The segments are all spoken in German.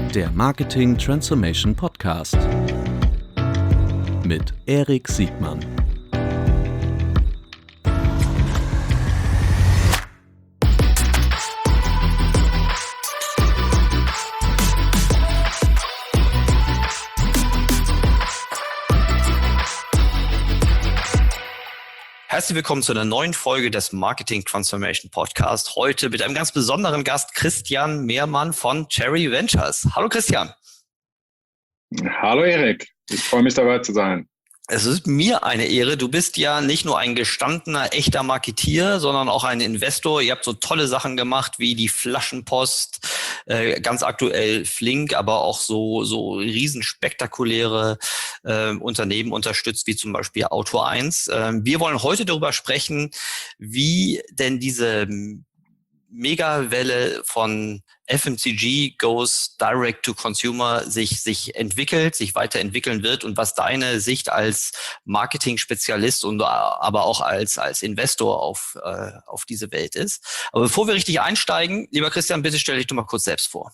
Der Marketing Transformation Podcast mit Erik Siegmann. Herzlich willkommen zu einer neuen Folge des Marketing Transformation Podcast. Heute mit einem ganz besonderen Gast, Christian Mehrmann von Cherry Ventures. Hallo Christian. Hallo Erik, ich freue mich dabei zu sein. Es ist mir eine Ehre. Du bist ja nicht nur ein gestandener, echter Marketier, sondern auch ein Investor. Ihr habt so tolle Sachen gemacht wie die Flaschenpost, ganz aktuell Flink, aber auch so riesenspektakuläre Unternehmen unterstützt, wie zum Beispiel Auto 1. Wir wollen heute darüber sprechen, wie denn diese Megawelle von FMCG goes direct to consumer sich entwickelt, sich weiterentwickeln wird und was deine Sicht als Marketing-Spezialist und aber auch als Investor auf diese Welt ist. Aber bevor wir richtig einsteigen, lieber Christian, bitte stell dich doch mal kurz selbst vor.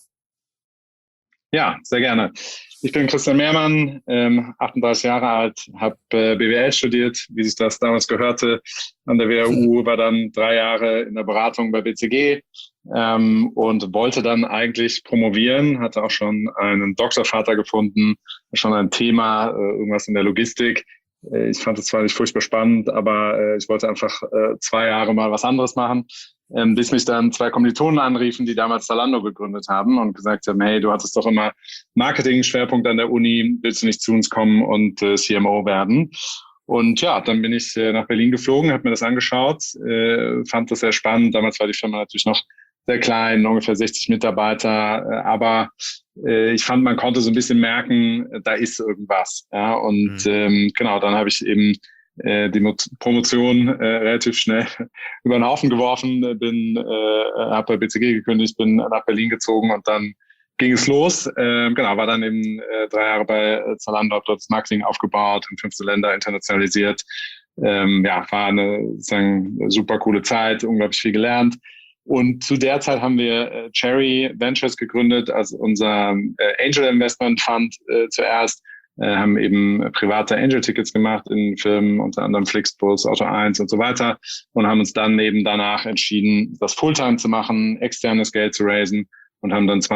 Ja, sehr gerne. Ich bin Christian Mehrmann, 38 Jahre alt, habe BWL studiert, wie sich das damals gehörte, an der WHU, war dann 3 Jahre in der Beratung bei BCG und wollte dann eigentlich promovieren, hatte auch schon einen Doktorvater gefunden, schon ein Thema, irgendwas in der Logistik. Ich fand es zwar nicht furchtbar spannend, aber ich wollte einfach 2 Jahre mal was anderes machen, bis mich dann 2 Kommilitonen anriefen, die damals Zalando gegründet haben und gesagt haben, hey, du hattest doch immer Marketing-Schwerpunkt an der Uni, willst du nicht zu uns kommen und CMO werden? Und ja, dann bin ich nach Berlin geflogen, habe mir das angeschaut, fand das sehr spannend. Damals war die Firma natürlich noch sehr klein, ungefähr 60 Mitarbeiter, aber ich fand, man konnte so ein bisschen merken, da ist irgendwas. Ja, und genau, dann habe ich eben die Promotion relativ schnell über den Haufen geworfen, habe bei BCG gekündigt, bin nach Berlin gezogen und dann ging es los. Genau, war dann eben 3 Jahre bei Zalando, habe dort das Marketing aufgebaut, in 15 Länder internationalisiert. Ja, war eine sozusagen super coole Zeit, unglaublich viel gelernt. Und zu der Zeit haben wir Cherry Ventures gegründet, als unser Angel Investment Fund zuerst. Haben eben private Angel-Tickets gemacht in Firmen, unter anderem Flixbus, Auto 1 und so weiter und haben uns dann eben danach entschieden, das Fulltime zu machen, externes Geld zu raisen und haben dann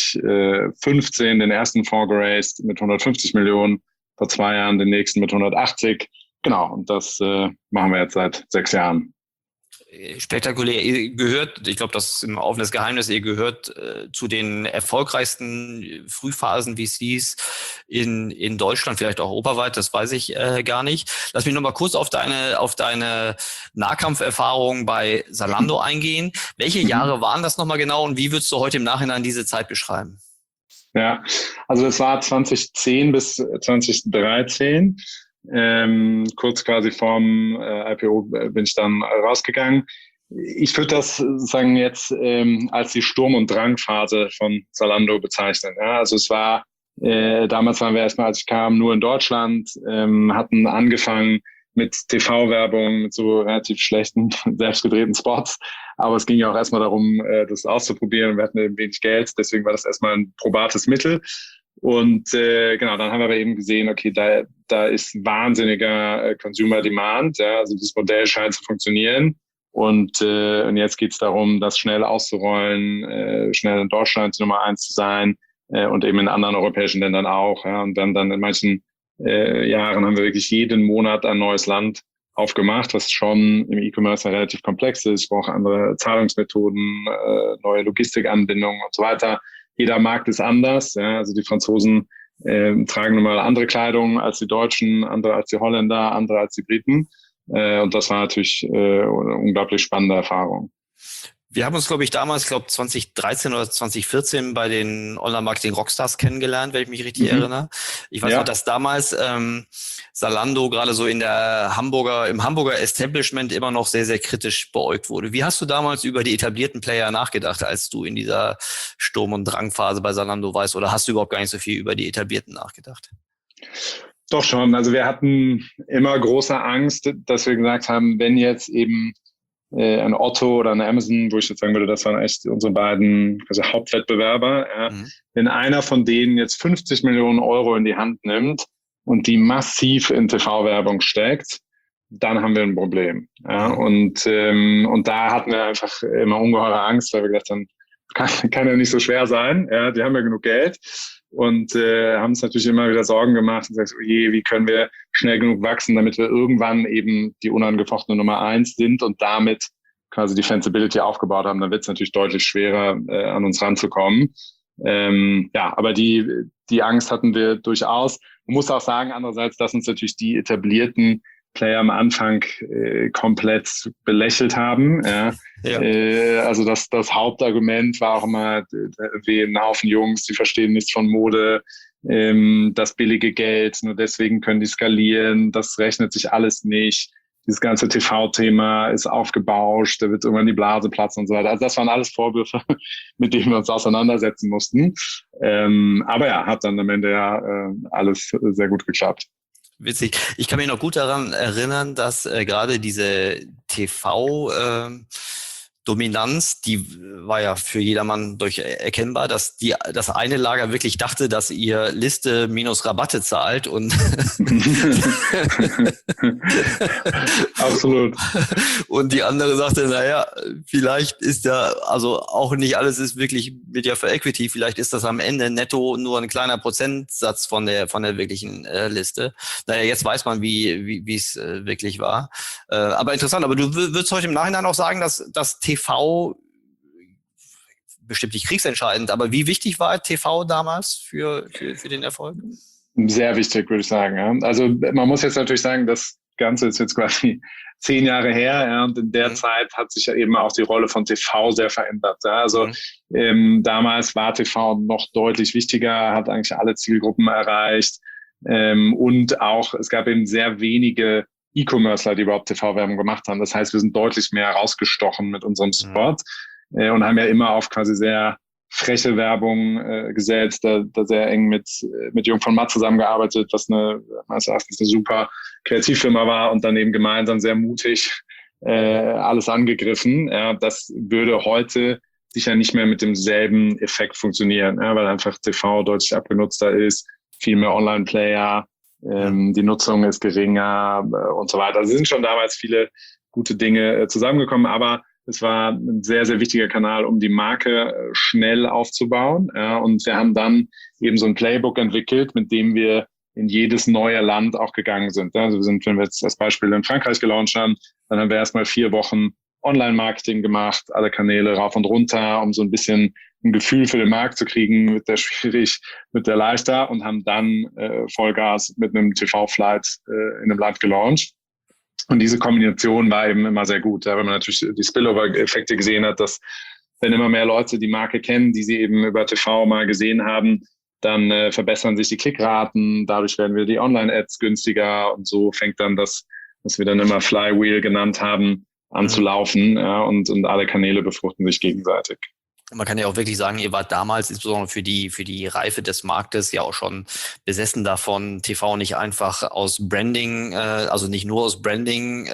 2015 den ersten Fonds geraced mit 150 Millionen, vor 2 Jahren den nächsten mit 180. Genau, und das machen wir jetzt seit 6 Jahren. Spektakulär. Ihr gehört, ich glaube, das ist ein offenes Geheimnis, ihr gehört zu den erfolgreichsten Frühphasen VCs in Deutschland, vielleicht auch europaweit, das weiß ich gar nicht. Lass mich noch mal kurz auf deine Nahkampferfahrung bei Zalando eingehen. Welche Jahre waren das nochmal genau und wie würdest du heute im Nachhinein diese Zeit beschreiben? Ja, also es war 2010 bis 2013. Kurz quasi vorm IPO bin ich dann rausgegangen. Ich würde das sagen jetzt als die Sturm- und Drangphase von Zalando bezeichnen. Ja, also es war, damals waren wir erstmal, als ich kam, nur in Deutschland, hatten angefangen mit TV-Werbung, mit so relativ schlechten, selbstgedrehten Spots. Aber es ging ja auch erstmal darum, das auszuprobieren. Wir hatten eben wenig Geld, deswegen war das erstmal ein probates Mittel. Und genau, dann haben wir aber eben gesehen, okay, da ist wahnsinniger Consumer Demand, ja, also das Modell scheint zu funktionieren und jetzt geht's darum, das schnell auszurollen, schnell in Deutschland Nummer 1 zu sein und eben in anderen europäischen Ländern auch, ja, und dann in manchen Jahren haben wir wirklich jeden Monat ein neues Land aufgemacht, was schon im E-Commerce relativ komplex ist. Ich brauche andere Zahlungsmethoden, neue Logistikanbindungen und so weiter. Jeder Markt ist anders. Ja, also die Franzosen tragen nun mal andere Kleidung als die Deutschen, andere als die Holländer, andere als die Briten. Und das war natürlich eine unglaublich spannende Erfahrung. Wir haben uns, glaube ich, damals, 2013 oder 2014 bei den Online-Marketing-Rockstars kennengelernt, wenn ich mich richtig erinnere. Ich weiß noch, dass damals Zalando gerade so im Hamburger Establishment immer noch sehr, sehr kritisch beäugt wurde. Wie hast du damals über die etablierten Player nachgedacht, als du in dieser Sturm- und Drangphase bei Zalando warst? Oder hast du überhaupt gar nicht so viel über die etablierten nachgedacht? Doch schon. Also wir hatten immer große Angst, dass wir gesagt haben, wenn jetzt eben ein Otto oder eine Amazon, wo ich jetzt sagen würde, das waren echt unsere beiden Hauptwettbewerber. Ja. Wenn einer von denen jetzt 50 Millionen Euro in die Hand nimmt und die massiv in TV-Werbung steckt, dann haben wir ein Problem. Ja. Und da hatten wir einfach immer ungeheure Angst, weil wir gedacht haben, kann ja nicht so schwer sein. Ja, die haben ja genug Geld. Und haben uns natürlich immer wieder Sorgen gemacht und gesagt, oh je, wie können wir schnell genug wachsen, damit wir irgendwann eben die unangefochtene Nummer 1 sind und damit quasi die Defensibility aufgebaut haben. Dann wird es natürlich deutlich schwerer, an uns ranzukommen. Aber die Angst hatten wir durchaus. Man muss auch sagen, andererseits, dass uns natürlich die etablierten Player am Anfang komplett belächelt haben. Ja. Also das Hauptargument war auch immer, wie ein Haufen Jungs, die verstehen nichts von Mode, das billige Geld, nur deswegen können die skalieren, das rechnet sich alles nicht. Dieses ganze TV-Thema ist aufgebauscht, da wird irgendwann die Blase platzen und so weiter. Also das waren alles Vorwürfe, mit denen wir uns auseinandersetzen mussten. Aber ja, hat dann am Ende alles sehr gut geklappt. Witzig. Ich kann mich noch gut daran erinnern, dass gerade diese TV-Dominanz, die war ja für jedermann erkennbar, dass das eine Lager wirklich dachte, dass ihr Liste minus Rabatte zahlt und absolut. Und die andere sagte, naja, vielleicht ist ja, also auch nicht alles ist wirklich Media for Equity, vielleicht ist das am Ende netto nur ein kleiner Prozentsatz von der wirklichen Liste. Naja, jetzt weiß man, wie es wirklich war. Aber interessant, aber du würdest heute im Nachhinein auch sagen, dass TV bestimmt nicht kriegsentscheidend, aber wie wichtig war TV damals für den Erfolg? Sehr wichtig, würde ich sagen. Ja. Also man muss jetzt natürlich sagen, das Ganze ist jetzt quasi 10 Jahre her, ja, und in der Zeit hat sich ja eben auch die Rolle von TV sehr verändert. Ja. Also damals war TV noch deutlich wichtiger, hat eigentlich alle Zielgruppen erreicht und auch es gab eben sehr wenige E-Commercer, die überhaupt TV-Werbung gemacht haben. Das heißt, wir sind deutlich mehr rausgestochen mit unserem Spot und haben ja immer auf quasi sehr freche Werbung gesetzt, da sehr eng mit Jung von Matt zusammengearbeitet, was meines Erachtens eine super Kreativfirma war und dann eben gemeinsam sehr mutig alles angegriffen. Ja, das würde heute sicher nicht mehr mit demselben Effekt funktionieren, ja, weil einfach TV deutlich abgenutzter ist, viel mehr Online-Player, die Nutzung ist geringer und so weiter. Also sind schon damals viele gute Dinge zusammengekommen, aber es war ein sehr, sehr wichtiger Kanal, um die Marke schnell aufzubauen. Ja, und wir haben dann eben so ein Playbook entwickelt, mit dem wir in jedes neue Land auch gegangen sind. Also wenn wir jetzt als Beispiel in Frankreich gelauncht haben, dann haben wir erstmal 4 Wochen Online-Marketing gemacht, alle Kanäle rauf und runter, um so ein bisschen ein Gefühl für den Markt zu kriegen, mit der schwierig, mit der leichter und haben dann Vollgas mit einem TV-Flight in einem Land gelauncht. Und diese Kombination war eben immer sehr gut, ja, weil man natürlich die Spillover-Effekte gesehen hat, dass wenn immer mehr Leute die Marke kennen, die sie eben über TV mal gesehen haben, dann verbessern sich die Klickraten, dadurch werden wir die Online-Ads günstiger und so fängt dann das, was wir dann immer Flywheel genannt haben, an zu laufen, ja, und alle Kanäle befruchten sich gegenseitig. Man kann ja auch wirklich sagen, ihr wart damals insbesondere für die Reife des Marktes ja auch schon besessen davon, TV nicht einfach aus Branding, also nicht nur aus Branding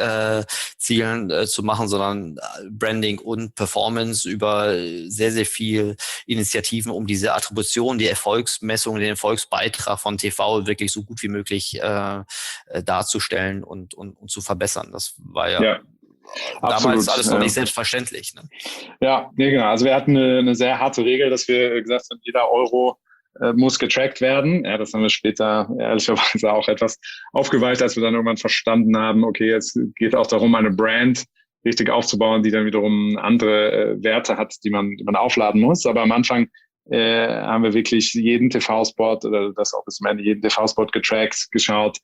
Zielen zu machen, sondern Branding und Performance über sehr, sehr viel Initiativen, um diese Attribution, die Erfolgsmessung, den Erfolgsbeitrag von TV wirklich so gut wie möglich darzustellen und zu verbessern. Das war ja damals absolut, alles noch nicht selbstverständlich. Ne? Ja, nee, genau. Also wir hatten eine sehr harte Regel, dass wir gesagt haben, jeder Euro muss getrackt werden. Ja, das haben wir später ehrlicherweise auch etwas aufgeweicht, als wir dann irgendwann verstanden haben, okay, jetzt geht auch darum, eine Brand richtig aufzubauen, die dann wiederum andere Werte hat, die man aufladen muss. Aber am Anfang haben wir wirklich jeden TV-Spot oder das auch bis zum Ende jeden TV-Spot getrackt, geschaut,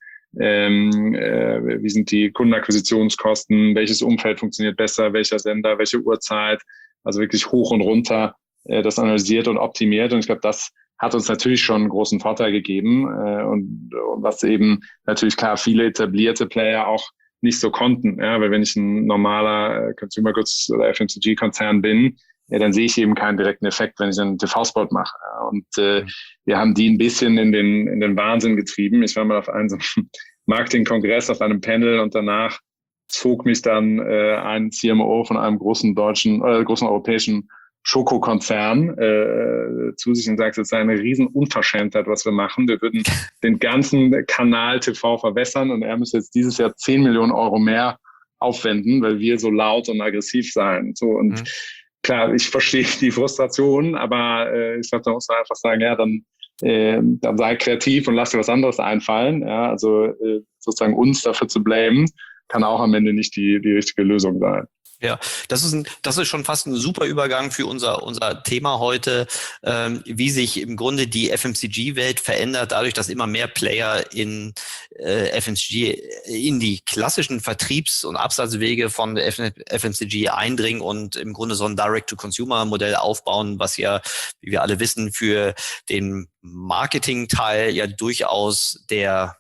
wie sind die Kundenakquisitionskosten, welches Umfeld funktioniert besser, welcher Sender, welche Uhrzeit, also wirklich hoch und runter das analysiert und optimiert. Und ich glaube, das hat uns natürlich schon einen großen Vorteil gegeben und was eben natürlich klar viele etablierte Player auch nicht so konnten, ja, weil wenn ich ein normaler Consumer Goods oder FMCG-Konzern bin, ja, dann sehe ich eben keinen direkten Effekt, wenn ich einen TV-Spot mache. Und wir haben die ein bisschen in den Wahnsinn getrieben. Ich war mal auf einem so Marketing-Kongress auf einem Panel und danach zog mich dann ein CMO von einem großen europäischen Schokokonzern zu sich und sagte, es sei eine riesen Unverschämtheit, was wir machen. Wir würden den ganzen Kanal TV verwässern und er müsste jetzt dieses Jahr 10 Millionen Euro mehr aufwenden, weil wir so laut und aggressiv seien. So, und klar, ich verstehe die Frustration, aber ich glaube, da muss man einfach sagen, ja, dann sei kreativ und lass dir was anderes einfallen. Ja, also sozusagen uns dafür zu blamen, kann auch am Ende nicht die richtige Lösung sein. Ja, das ist schon fast ein super Übergang für unser Thema heute, wie sich im Grunde die FMCG-Welt verändert, dadurch, dass immer mehr Player in FMCG, in die klassischen Vertriebs- und Absatzwege von FMCG eindringen und im Grunde so ein Direct-to-Consumer-Modell aufbauen, was ja, wie wir alle wissen, für den Marketing-Teil ja durchaus der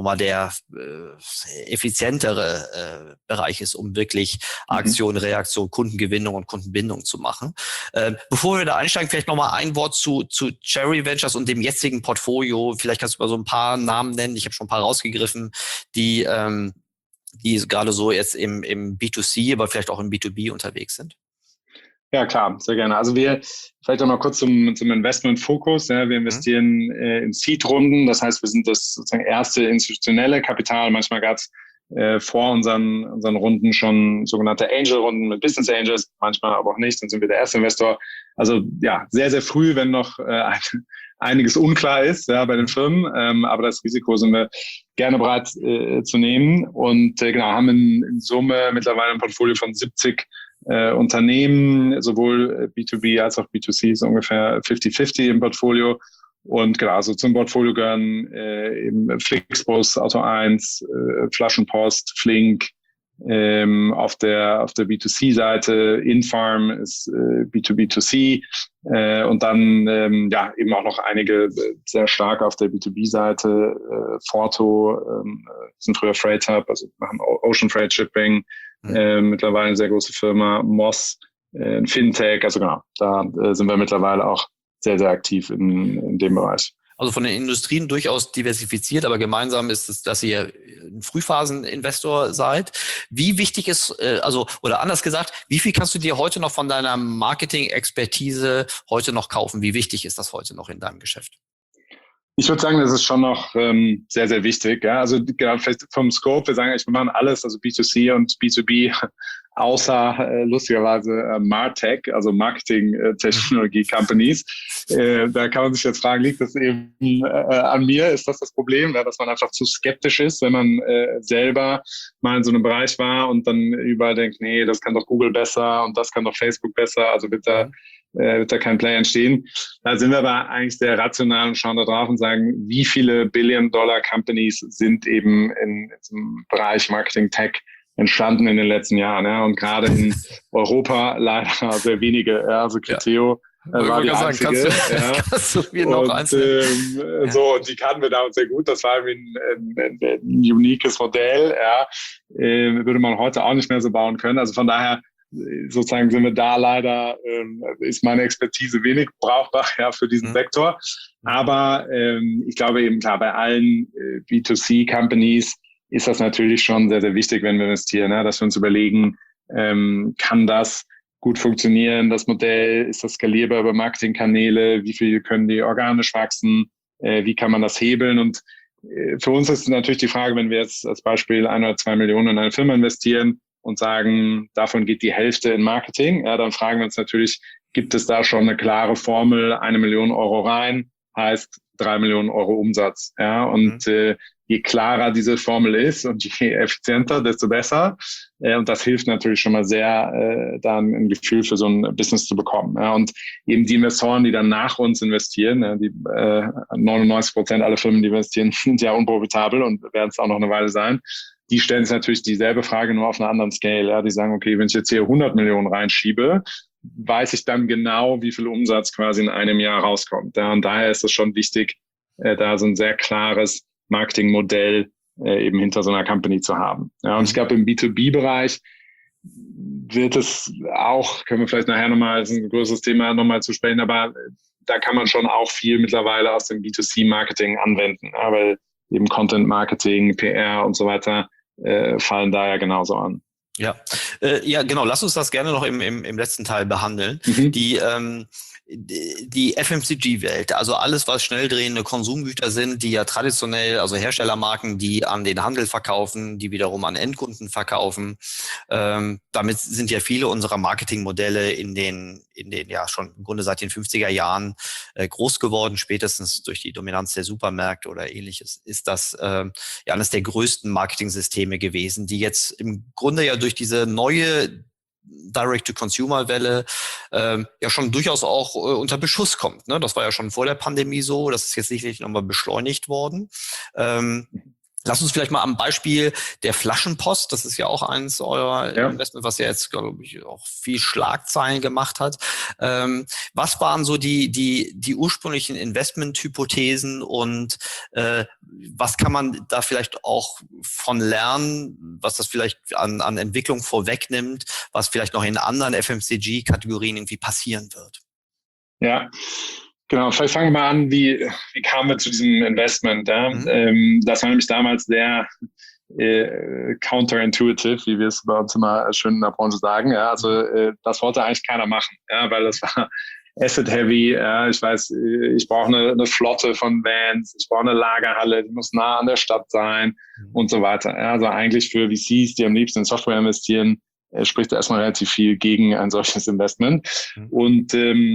effizientere Bereich ist, um wirklich Aktion, Reaktion, Kundengewinnung und Kundenbindung zu machen. Bevor wir da einsteigen, vielleicht nochmal ein Wort zu Cherry Ventures und dem jetzigen Portfolio. Vielleicht kannst du mal so ein paar Namen nennen. Ich habe schon ein paar rausgegriffen, die gerade so jetzt im B2C, aber vielleicht auch im B2B unterwegs sind. Ja, klar, sehr gerne. Also vielleicht auch mal kurz zum Investmentfokus. Ja, wir investieren in Seed-Runden, das heißt, wir sind das sozusagen erste institutionelle Kapital. Manchmal gab es vor unseren Runden schon sogenannte Angel-Runden mit Business Angels, manchmal aber auch nicht, dann sind wir der erste Investor. Also ja, sehr, sehr früh, wenn noch einiges unklar ist bei den Firmen, aber das Risiko sind wir gerne bereit zu nehmen und genau, haben in Summe mittlerweile ein Portfolio von 70 Unternehmen, sowohl B2B als auch B2C, ist ungefähr 50-50 im Portfolio. Und genau, also zum Portfolio gehören eben Flixbus, Auto 1, Flaschenpost, Flink, auf der B2C-Seite, Infarm ist B2B2C und dann eben auch noch einige sehr stark auf der B2B-Seite, Forto, sind früher Freight Hub, also machen Ocean Freight Shipping, mittlerweile eine sehr große Firma, Moss, Fintech, also genau, da sind wir mittlerweile auch sehr, sehr aktiv in dem Bereich. Also von den Industrien durchaus diversifiziert, aber gemeinsam ist es, dass ihr ein Frühphaseninvestor seid. Wie wichtig ist, oder anders gesagt, wie viel kannst du dir heute noch von deiner Marketing-Expertise heute noch kaufen? Wie wichtig ist das heute noch in deinem Geschäft? Ich würde sagen, das ist schon noch sehr, sehr wichtig. Ja? Also genau, vielleicht vom Scope, wir sagen, wir machen alles, also B2C und B2B, außer lustigerweise MarTech, also Marketing-Technologie-Companies. Da kann man sich jetzt fragen, liegt das eben an mir? Ist das Problem, dass man einfach zu skeptisch ist, wenn man selber mal in so einem Bereich war und dann überall denkt, nee, das kann doch Google besser und das kann doch Facebook besser, also wird da kein Play entstehen. Da sind wir aber eigentlich sehr rational und schauen da drauf und sagen, wie viele Billion-Dollar-Companies sind eben in diesem Bereich Marketing-Tech entstanden in den letzten Jahren. Ja? Und gerade in Europa leider sehr wenige. Ja? Also Criteo war die einzige. Kannst du mir noch eins nennen? So, und die kannten wir damals sehr gut. Das war ein uniques Modell. Ja? Würde man heute auch nicht mehr so bauen können. Also von daher sozusagen sind wir da leider, ist meine Expertise wenig brauchbar für diesen Sektor. Aber ich glaube eben klar, bei allen B2C-Companies ist das natürlich schon sehr, sehr wichtig, wenn wir investieren, dass wir uns überlegen, kann das gut funktionieren, das Modell, ist das skalierbar über Marketingkanäle, wie viel können die organisch wachsen, wie kann man das hebeln und für uns ist natürlich die Frage, wenn wir jetzt als Beispiel 1 oder 2 Millionen in eine Firma investieren und sagen, davon geht die Hälfte in Marketing, dann fragen wir uns natürlich, gibt es da schon eine klare Formel, 1 Million Euro rein, heißt 3 Millionen Euro Umsatz. Und je klarer diese Formel ist und je effizienter, desto besser. Und das hilft natürlich schon mal sehr, dann ein Gefühl für so ein Business zu bekommen. Und eben die Investoren, die dann nach uns investieren, die 99% aller Firmen, die investieren, sind ja unprofitabel und werden es auch noch eine Weile sein. Die stellen sich natürlich dieselbe Frage nur auf einer anderen Scale. Die sagen, okay, wenn ich jetzt hier 100 Millionen reinschiebe, weiß ich dann genau, wie viel Umsatz quasi in einem Jahr rauskommt. Und daher ist es schon wichtig, da so ein sehr klares Marketingmodell eben hinter so einer Company zu haben. Und ich glaube, im B2B-Bereich wird es auch, können wir vielleicht nachher nochmal, das ist ein größeres Thema, nochmal zu sprechen, aber da kann man schon auch viel mittlerweile aus dem B2C-Marketing anwenden, weil eben Content-Marketing, PR und so weiter fallen da ja genauso an. Ja, genau. Lass uns das gerne noch im letzten Teil behandeln. Mhm. Die FMCG-Welt, also alles, was schnell drehende Konsumgüter sind, die ja traditionell, also Herstellermarken, die an den Handel verkaufen, die wiederum an Endkunden verkaufen. Damit sind ja viele unserer Marketingmodelle in den ja schon im Grunde seit den 50er Jahren groß geworden, spätestens durch die Dominanz der Supermärkte oder ähnliches, ist das ja eines der größten Marketingsysteme gewesen, die jetzt im Grunde ja durch diese neue Direct-to-Consumer-Welle ja schon durchaus auch unter Beschuss kommt. Ne? Das war ja schon vor der Pandemie so. Das ist jetzt sicherlich nochmal beschleunigt worden. Lass uns vielleicht mal am Beispiel der Flaschenpost, das ist ja auch eins eurer Investment, was ja jetzt, glaube ich, auch viel Schlagzeilen gemacht hat. Was waren so die ursprünglichen Investmenthypothesen und was kann man da vielleicht auch von lernen, was das vielleicht an Entwicklung vorwegnimmt, was vielleicht noch in anderen FMCG-Kategorien irgendwie passieren wird? Ja, genau. Vielleicht fangen wir mal an, wie kamen wir zu diesem Investment? Ja? Das war nämlich damals sehr counterintuitive, wie wir es bei uns immer schön in der Branche sagen. Ja? Also das wollte eigentlich keiner machen, ja? Weil das war asset heavy. Ja? Ich weiß, ich brauche eine Flotte von Vans, ich brauche eine Lagerhalle, die muss nah an der Stadt sein und so weiter. Ja? Also eigentlich für VCs, die am liebsten in Software investieren, spricht erstmal relativ viel gegen ein solches Investment. Und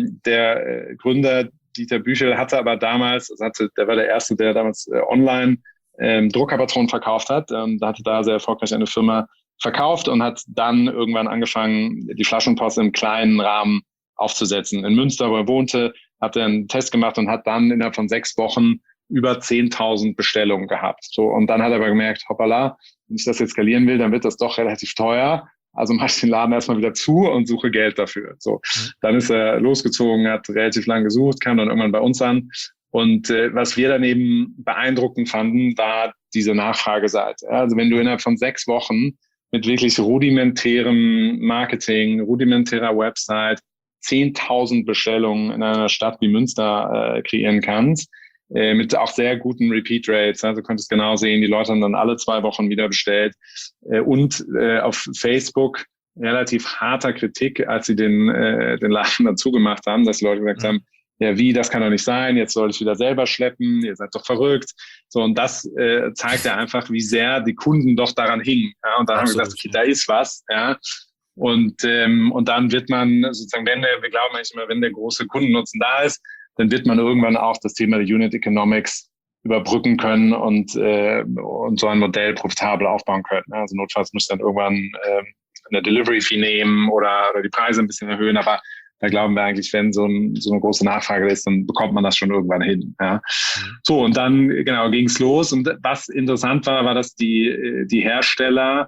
der Gründer Dieter Büchel hatte aber damals, der war der Erste, der damals online Druckerpatronen verkauft hat. Hatte da sehr erfolgreich eine Firma verkauft und hat dann irgendwann angefangen, die Flaschenpost im kleinen Rahmen aufzusetzen. In Münster, wo er wohnte, hat er einen Test gemacht und hat dann innerhalb von 6 Wochen über 10.000 Bestellungen gehabt. So, und dann hat er aber gemerkt, hoppala, wenn ich das jetzt skalieren will, dann wird das doch relativ teuer. Also mache ich den Laden erstmal wieder zu und suche Geld dafür. So, dann ist er losgezogen, hat relativ lang gesucht, kam dann irgendwann bei uns an. Und was wir dann eben beeindruckend fanden, war diese Nachfrageseite. Also wenn du innerhalb von 6 Wochen mit wirklich rudimentärem Marketing, rudimentärer Website 10.000 Bestellungen in einer Stadt wie Münster kreieren kannst, mit auch sehr guten Repeat Rates. Also du konntest genau sehen, die Leute haben dann alle 2 Wochen wieder bestellt. Und auf Facebook relativ harter Kritik, als sie den Laden dann zugemacht haben, dass die Leute gesagt haben, ja wie, das kann doch nicht sein, jetzt soll ich wieder selber schleppen, ihr seid doch verrückt. So, und das zeigt ja einfach, wie sehr die Kunden doch daran hingen. Ja? Und dann haben wir gesagt, okay, da ist was. Ja? Und dann wird man sozusagen, wir glauben eigentlich immer, wenn der große Kundennutzen da ist, dann wird man irgendwann auch das Thema der Unit Economics überbrücken können und so ein Modell profitabel aufbauen können. Also notfalls muss dann irgendwann eine Delivery-Fee nehmen oder die Preise ein bisschen erhöhen, aber da glauben wir eigentlich, wenn so eine große Nachfrage ist, dann bekommt man das schon irgendwann hin. Ja. So, und dann genau ging's los. Und was interessant war, dass die Hersteller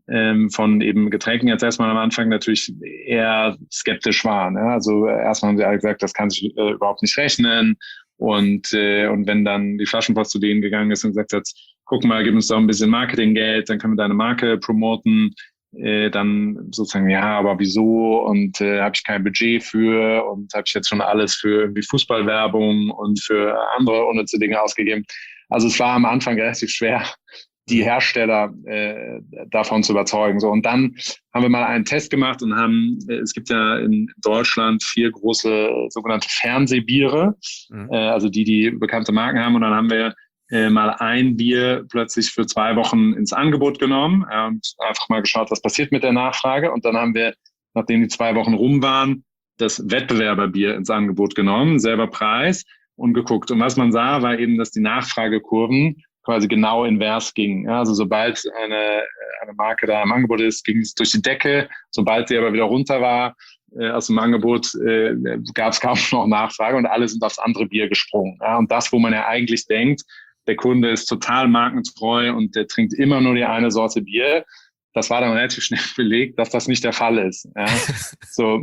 von eben Getränken jetzt erstmal am Anfang natürlich eher skeptisch waren. Ja? Also erstmal haben sie alle gesagt, das kann sich überhaupt nicht rechnen. Und wenn dann die Flaschenpost zu denen gegangen ist und gesagt hat, guck mal, gib uns doch ein bisschen Marketinggeld, dann können wir deine Marke promoten. Dann sozusagen, ja, aber wieso? Und habe ich kein Budget für und habe ich jetzt schon alles für irgendwie Fußballwerbung und für andere unnütze Dinge ausgegeben. Also es war am Anfang relativ schwer, die Hersteller davon zu überzeugen. So, und dann haben wir mal einen Test gemacht und es gibt ja in Deutschland 4 große sogenannte Fernsehbiere, also die bekannte Marken haben. Und dann haben wir mal ein Bier plötzlich für 2 Wochen ins Angebot genommen und einfach mal geschaut, was passiert mit der Nachfrage. Und dann haben wir, nachdem die 2 Wochen rum waren, das Wettbewerberbier ins Angebot genommen, selber Preis, und geguckt. Und was man sah, war eben, dass die Nachfragekurven quasi genau invers gingen. Ja, also sobald eine Marke da im Angebot ist, ging es durch die Decke. Sobald sie aber wieder runter war aus dem Angebot, gab es kaum noch Nachfrage und alle sind aufs andere Bier gesprungen. Ja, und das, wo man ja eigentlich denkt, der Kunde ist total markentreu und der trinkt immer nur die eine Sorte Bier. Das war dann relativ schnell belegt, dass das nicht der Fall ist. Ja. So,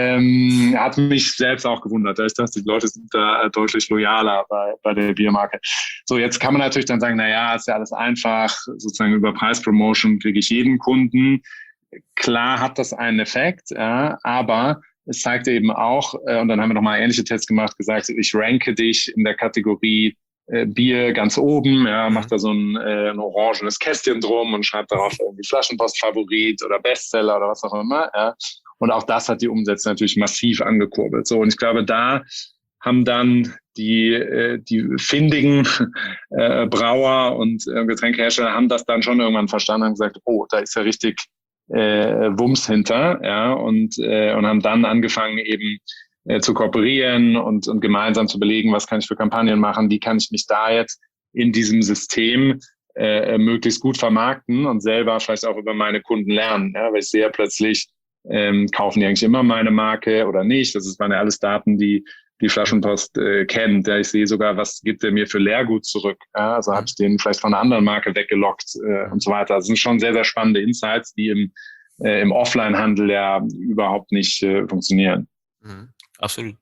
hat mich selbst auch gewundert. Ich dachte, die Leute sind da deutlich loyaler bei der Biermarke. So, jetzt kann man natürlich dann sagen, naja, ist ja alles einfach, sozusagen über Preispromotion kriege ich jeden Kunden. Klar hat das einen Effekt, ja, aber es zeigt eben auch, und dann haben wir nochmal ähnliche Tests gemacht, gesagt, ich ranke dich in der Kategorie Bier ganz oben, ja, macht da so ein orangenes Kästchen drum und schreibt darauf irgendwie Flaschenpost-Favorit oder Bestseller oder was auch immer. Ja. Und auch das hat die Umsätze natürlich massiv angekurbelt. So, und ich glaube, da haben dann die findigen Brauer und Getränkehersteller haben das dann schon irgendwann verstanden und gesagt, oh, da ist ja richtig Wumms hinter, ja, und haben dann angefangen eben zu kooperieren und gemeinsam zu überlegen, was kann ich für Kampagnen machen, wie kann ich mich da jetzt in diesem System möglichst gut vermarkten und selber vielleicht auch über meine Kunden lernen, ja, weil ich sehe ja plötzlich, kaufen die eigentlich immer meine Marke oder nicht, das waren ja alles Daten, die Flaschenpost kennt. Ja, ich sehe sogar, was gibt er mir für Leergut zurück. Ja, also habe ich den vielleicht von einer anderen Marke weggelockt und so weiter. Das sind schon sehr, sehr spannende Insights, die im Offline-Handel ja überhaupt nicht funktionieren. Absolut.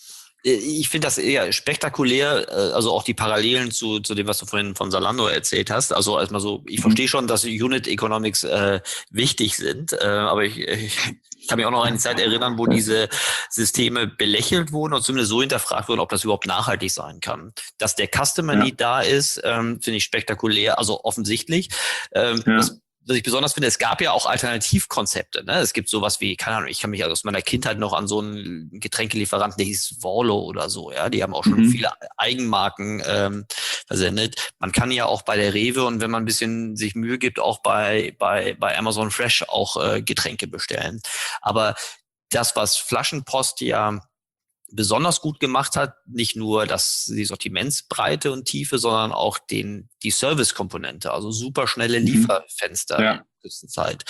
Ich finde das eher spektakulär, also auch die Parallelen zu dem, was du vorhin von Zalando erzählt hast. Also erstmal so, ich verstehe schon, dass Unit Economics wichtig sind, aber ich kann mich auch noch an eine Zeit erinnern, wo diese Systeme belächelt wurden und zumindest so hinterfragt wurden, ob das überhaupt nachhaltig sein kann. Dass der Customer Need da ist, finde ich spektakulär, also offensichtlich. Was ich besonders finde, es gab ja auch Alternativkonzepte. Ne? Es gibt sowas wie, keine Ahnung, ich kann mich aus meiner Kindheit noch an so einen Getränkelieferanten, der hieß Warlow oder so. Ja, die haben auch schon viele Eigenmarken versendet. Man kann ja auch bei der Rewe und wenn man ein bisschen sich Mühe gibt, auch bei Amazon Fresh auch Getränke bestellen. Aber das, was Flaschenpost ja besonders gut gemacht hat, nicht nur die Sortimentsbreite und Tiefe, sondern auch die Service-Komponente, also super schnelle Lieferfenster in kurzer Zeit.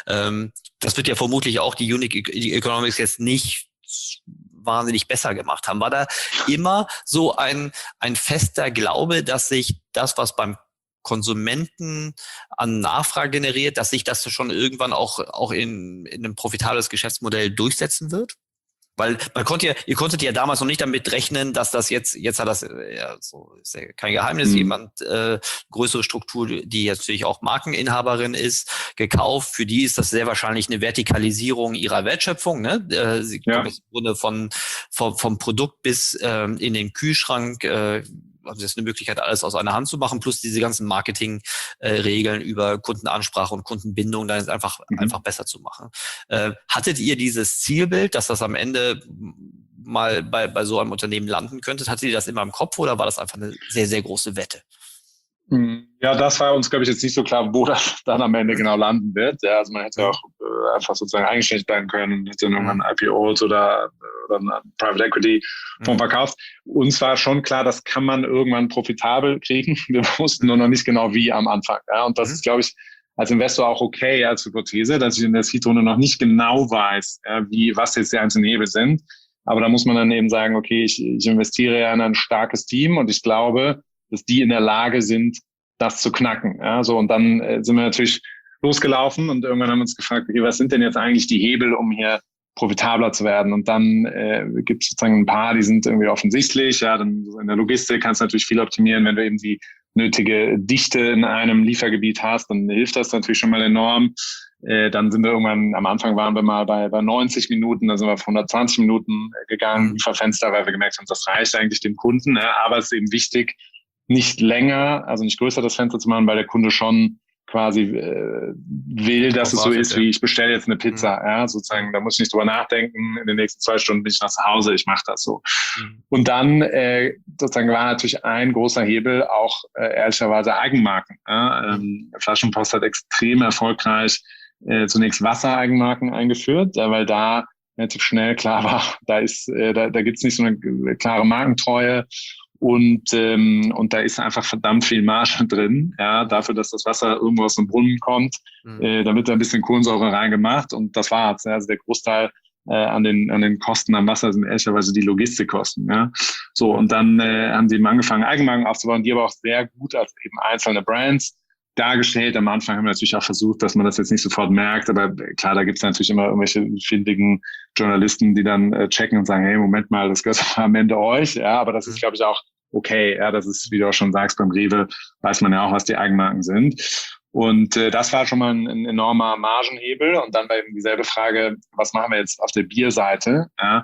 Das wird ja vermutlich auch die Unique Economics jetzt nicht wahnsinnig besser gemacht haben. War da immer so ein fester Glaube, dass sich das, was beim Konsumenten an Nachfrage generiert, dass sich das schon irgendwann auch in einem profitables Geschäftsmodell durchsetzen wird? Weil ihr konntet ja damals noch nicht damit rechnen, dass das jetzt hat das, ja, so ist ja kein Geheimnis, jemand, größere Struktur, die jetzt natürlich auch Markeninhaberin ist, gekauft. Für die ist das sehr wahrscheinlich eine Vertikalisierung ihrer Wertschöpfung, ne? Sie kommen jetzt im Grunde vom Produkt bis in den Kühlschrank, haben Sie jetzt eine Möglichkeit, alles aus einer Hand zu machen, plus diese ganzen Marketing-Regeln über Kundenansprache und Kundenbindung, dann ist einfach besser zu machen. Hattet ihr dieses Zielbild, dass das am Ende mal bei so einem Unternehmen landen könnte? Hattet ihr das immer im Kopf oder war das einfach eine sehr, sehr große Wette? Ja, das war uns, glaube ich, jetzt nicht so klar, wo das dann am Ende genau landen wird. Ja, also man hätte ja auch einfach sozusagen eigenständig bleiben können, hätte irgendwann IPOs oder ein Private Equity Fonds verkauft. Uns war schon klar, das kann man irgendwann profitabel kriegen. Wir wussten nur noch nicht genau wie am Anfang. Ja, und das ist, glaube ich, als Investor auch okay als Hypothese, dass ich in der Seed-Runde noch nicht genau weiß, was jetzt die einzelnen Hebel sind. Aber da muss man dann eben sagen, okay, ich investiere ja in ein starkes Team und ich glaube, dass die in der Lage sind, das zu knacken. Ja, so, und dann sind wir natürlich losgelaufen und irgendwann haben wir uns gefragt, okay, was sind denn jetzt eigentlich die Hebel, um hier profitabler zu werden? Und dann gibt es sozusagen ein paar, die sind irgendwie offensichtlich. Ja, dann in der Logistik kannst du natürlich viel optimieren, wenn du eben die nötige Dichte in einem Liefergebiet hast, dann hilft das natürlich schon mal enorm. Dann sind wir irgendwann, am Anfang waren wir mal bei 90 Minuten, dann sind wir auf 120 Minuten gegangen, Lieferfenster, weil wir gemerkt haben, das reicht eigentlich dem Kunden. Ne? Aber es ist eben wichtig, nicht länger, also nicht größer das Fenster zu machen, weil der Kunde schon quasi will, dass es so ist, wie ich bestelle jetzt eine Pizza. Ja, sozusagen, da muss ich nicht drüber nachdenken, in den nächsten 2 Stunden bin ich nach Hause, ich mache das so. Und dann sozusagen war natürlich ein großer Hebel auch ehrlicherweise Eigenmarken. Ja? Flaschenpost hat extrem erfolgreich zunächst Wassereigenmarken eingeführt, weil da relativ schnell klar war, da gibt's nicht so eine klare Markentreue. Und da ist einfach verdammt viel Marge drin, ja, dafür, dass das Wasser irgendwo aus dem Brunnen kommt. Da wird da ein bisschen Kohlensäure reingemacht und das war's. Ja. Also der Großteil an den Kosten am Wasser sind ehrlicherweise die Logistikkosten. Ja. So, und dann haben sie eben angefangen, Eigenmarken aufzubauen, die aber auch sehr gut als eben einzelne Brands dargestellt. Am Anfang haben wir natürlich auch versucht, dass man das jetzt nicht sofort merkt, aber klar, da gibt es natürlich immer irgendwelche findigen Journalisten, die dann checken und sagen, hey, Moment mal, das gehört am Ende euch. Ja, aber das ist, glaube ich, auch okay. Ja, das ist, wie du auch schon sagst, beim Rewe weiß man ja auch, was die Eigenmarken sind. Und das war schon mal ein enormer Margenhebel. Und dann war eben dieselbe Frage, was machen wir jetzt auf der Bierseite? Ja?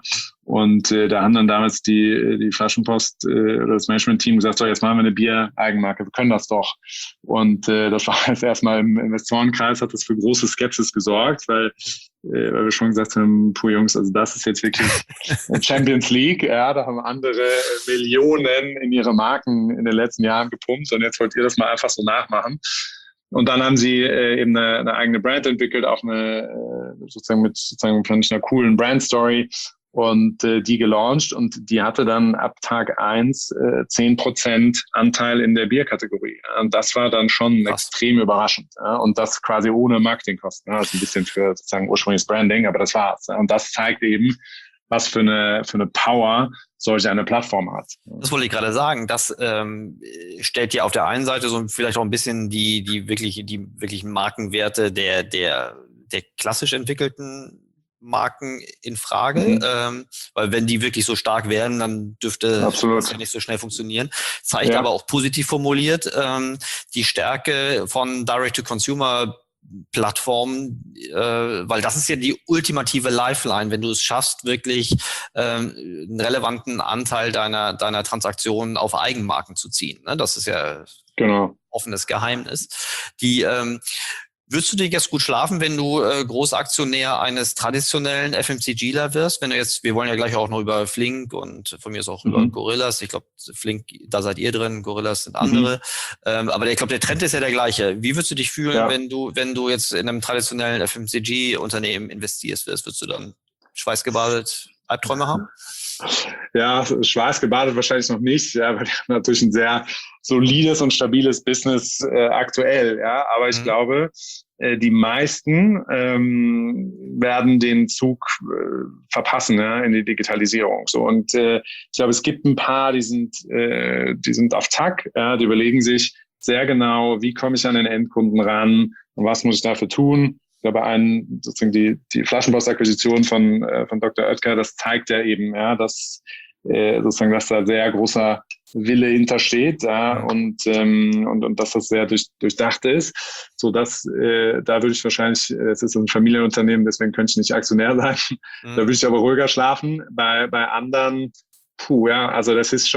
Und da haben dann damals die Flaschenpost oder das Management-Team gesagt, so, jetzt machen wir eine Bier-Eigenmarke, wir können das doch. Und das war jetzt erstmal im Investorenkreis, hat das für große Skepsis gesorgt, weil wir schon gesagt haben, puh Jungs, also das ist jetzt wirklich Champions League, ja, da haben andere Millionen in ihre Marken in den letzten Jahren gepumpt und jetzt wollt ihr das mal einfach so nachmachen. Und dann haben sie eben eine eigene Brand entwickelt, auch sozusagen fand ich, einer coolen Brand-Story und die gelauncht und die hatte dann ab Tag 1 10% Anteil in der Bierkategorie. Und das war dann schon extrem überraschend. Ja? Und das quasi ohne Marketingkosten. Ja? Also ein bisschen für sozusagen ursprüngliches Branding, aber das war's. Ja? Und das zeigt eben, was für eine Power solch eine Plattform hat. Das wollte ich gerade sagen. Das stellt ja auf der einen Seite so vielleicht auch ein bisschen die wirklichen Markenwerte der klassisch entwickelten Marken in Frage, weil wenn die wirklich so stark wären, dann dürfte das ja nicht so schnell funktionieren. Zeigt aber auch positiv formuliert die Stärke von Direct-to-Consumer-Plattformen, weil das ist ja die ultimative Lifeline, wenn du es schaffst, wirklich einen relevanten Anteil deiner Transaktionen auf Eigenmarken zu ziehen. Ne? Das ist ja offenes Geheimnis. Würdest du dir jetzt gut schlafen, wenn du Großaktionär eines traditionellen FMCGler wirst? Wenn du jetzt, wir wollen ja gleich auch noch über Flink und von mir ist auch über Gorillas. Ich glaube, Flink, da seid ihr drin, Gorillas sind andere. Aber ich glaube, der Trend ist ja der gleiche. Wie würdest du dich fühlen, wenn du jetzt in einem traditionellen FMCG-Unternehmen investierst wirst? Würdest du dann schweißgebadet Albträume haben? Ja, schweißgebadet wahrscheinlich noch nicht, ja, weil wir haben natürlich ein sehr solides und stabiles Business aktuell, ja, aber ich glaube, die meisten werden den Zug verpassen, ja, in die Digitalisierung. So und ich glaube, es gibt ein paar, die sind auf Zack, ja, die überlegen sich sehr genau, wie komme ich an den Endkunden ran und was muss ich dafür tun. Ich glaube, sozusagen die Flaschenpost-Akquisition von Dr. Oetker, das zeigt ja eben, ja, dass sozusagen, dass da sehr großer Wille hintersteht, ja, und dass das sehr durchdacht ist, so dass da würde ich wahrscheinlich, es ist ein Familienunternehmen, deswegen könnte ich nicht Aktionär sein, da würde ich aber ruhiger schlafen. Bei anderen, also das wird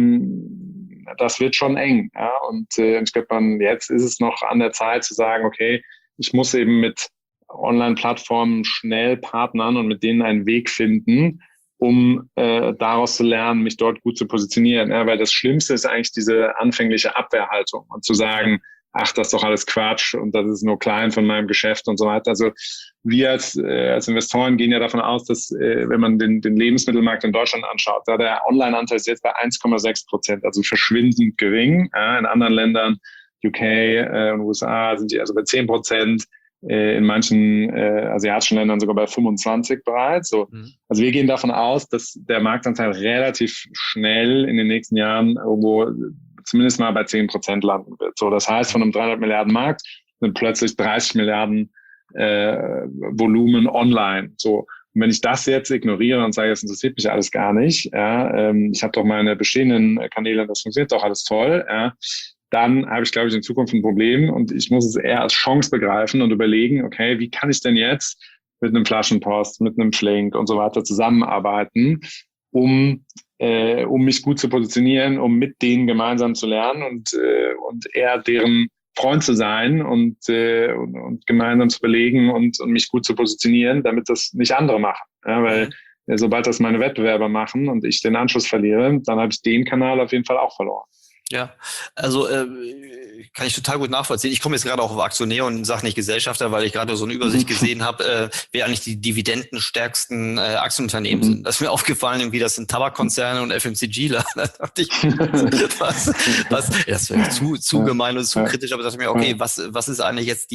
schon eng, ja, und ich glaube, jetzt ist es noch an der Zeit zu sagen, okay, ich muss eben mit Online-Plattformen schnell partnern und mit denen einen Weg finden, um daraus zu lernen, mich dort gut zu positionieren. Ja, weil das Schlimmste ist eigentlich diese anfängliche Abwehrhaltung und zu sagen, ach, das ist doch alles Quatsch und das ist nur klein von meinem Geschäft und so weiter. Also wir als Investoren gehen ja davon aus, dass wenn man den Lebensmittelmarkt in Deutschland anschaut, da der Online-Anteil ist jetzt bei 1,6%, also verschwindend gering. Ja, in anderen Ländern, UK und USA, sind die also bei 10%. In manchen asiatischen Ländern sogar bei 25 bereits. So. Also wir gehen davon aus, dass der Marktanteil relativ schnell in den nächsten Jahren irgendwo zumindest mal bei 10% landen wird. So, das heißt, von einem 300 Milliarden Markt sind plötzlich 30 Milliarden Volumen online. So. Und wenn ich das jetzt ignoriere und sage, das interessiert mich alles gar nicht, ja, ich habe doch meine bestehenden Kanäle, das funktioniert doch alles toll, ja, dann habe ich, glaube ich, in Zukunft ein Problem und ich muss es eher als Chance begreifen und überlegen, okay, wie kann ich denn jetzt mit einem Flaschenpost, mit einem Flink und so weiter zusammenarbeiten, um mich gut zu positionieren, um mit denen gemeinsam zu lernen und eher deren Freund zu sein und gemeinsam zu überlegen und mich gut zu positionieren, damit das nicht andere machen. Ja, weil sobald das meine Wettbewerber machen und ich den Anschluss verliere, dann habe ich den Kanal auf jeden Fall auch verloren. Ja, also kann ich total gut nachvollziehen. Ich komme jetzt gerade auch auf Aktionär und sage nicht Gesellschafter, weil ich gerade so eine Übersicht gesehen habe, wer eigentlich die dividendenstärksten Aktienunternehmen sind. Das ist mir aufgefallen, irgendwie das sind Tabakkonzerne und FMCGler. Da dachte ich, das wäre zu gemein und zu kritisch, aber da dachte ich mir, okay, was ist eigentlich jetzt